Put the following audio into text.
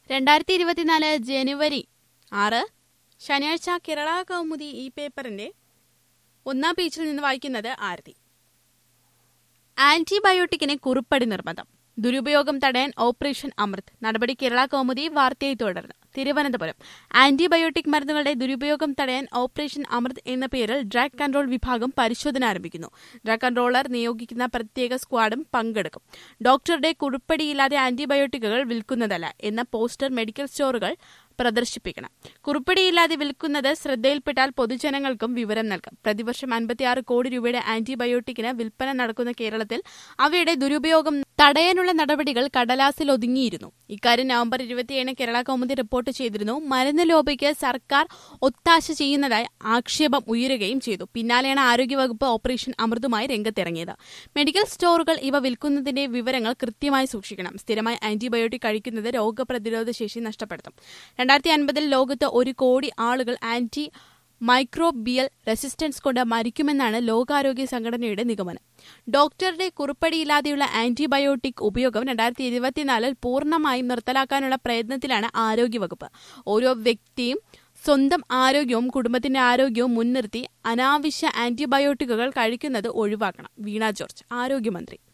2024 ജനുവരി 6 ശനിയാഴ്ച കേരള കൗമുദി ഈ പേപ്പറിന്റെ 1-ാം പേജിൽ നിന്ന് വായിക്കുന്നത് ആരതി. ആന്റിബയോട്ടിക്കിന് കുറിപ്പടി നിർബന്ധം, ദുരുപയോഗം തടയാൻ ഓപ്പറേഷൻ അമൃത് നടപടി. കേരള കൗമുദി വാർത്തയെ തുടർന്ന് തിരുവനന്തപുരം. ആന്റിബയോട്ടിക് മരുന്നുകളുടെ ദുരുപയോഗം തടയാൻ ഓപ്പറേഷൻ അമൃത് എന്ന പേരിൽ ഡ്രഗ് കൺട്രോൾ വിഭാഗം പരിശോധന ആരംഭിക്കുന്നു. ഡ്രഗ് കൺട്രോളർ നിയോഗിക്കുന്ന പ്രത്യേക സ്ക്വാഡും പങ്കെടുക്കും. ഡോക്ടറുടെ കുറിപ്പടിയില്ലാതെ ആന്റിബയോട്ടിക്കുകൾ വിൽക്കുന്നതല്ല എന്ന പോസ്റ്റർ മെഡിക്കൽ സ്റ്റോറുകൾ പ്രദർശിപ്പിക്കണം. കുറിപ്പടിയില്ലാതെ വിൽക്കുന്നത് ശ്രദ്ധയിൽപ്പെട്ടാൽ പൊതുജനങ്ങൾക്കും വിവരം നൽകും. പ്രതിവർഷം 56 കോടി രൂപയുടെ ആന്റിബയോട്ടിക്കിന് വിൽപ്പന നടക്കുന്ന കേരളത്തിൽ അവയുടെ ദുരുപയോഗം തടയാനുള്ള നടപടികൾ കടലാസിൽ ഒതുങ്ങിയിരുന്നു. ഇക്കാര്യം നവംബർ 27 കേരള കൗമുദി റിപ്പോർട്ട് ചെയ്തിരുന്നു. മരുന്ന് ലോബിക്ക് സർക്കാർ ഒത്താശ ചെയ്യുന്നതായി ആക്ഷേപം ഉയരുകയും ചെയ്തു. പിന്നാലെയാണ് ആരോഗ്യവകുപ്പ് ഓപ്പറേഷൻ അമൃതുമായി രംഗത്തിറങ്ങിയത്. മെഡിക്കൽ സ്റ്റോറുകൾ ഇവ വിൽക്കുന്നതിന്റെ വിവരങ്ങൾ കൃത്യമായി സൂക്ഷിക്കണം. സ്ഥിരമായി ആന്റിബയോട്ടിക് കഴിക്കുന്നത് രോഗപ്രതിരോധ ശേഷി നഷ്ടപ്പെടുത്തും. 2050 ലോകത്ത് 1 കോടി ആളുകൾ ആന്റി മൈക്രോബിയൽ റെസിസ്റ്റൻസ് കൊണ്ട് മരിക്കുമെന്നാണ് ലോകാരോഗ്യ സംഘടനയുടെ നിഗമനം. ഡോക്ടറുടെ കുറിപ്പടിയില്ലാതെയുള്ള ആന്റിബയോട്ടിക് ഉപയോഗം 2024 പൂർണ്ണമായും നിർത്തലാക്കാനുള്ള പ്രയത്നത്തിലാണ് ആരോഗ്യവകുപ്പ്. ഓരോ വ്യക്തിയും സ്വന്തം ആരോഗ്യവും കുടുംബത്തിന്റെ ആരോഗ്യവും മുൻനിർത്തി അനാവശ്യ ആന്റിബയോട്ടിക്കുകൾ കഴിക്കുന്നത് ഒഴിവാക്കണം. വീണ ജോർജ്, ആരോഗ്യമന്ത്രി.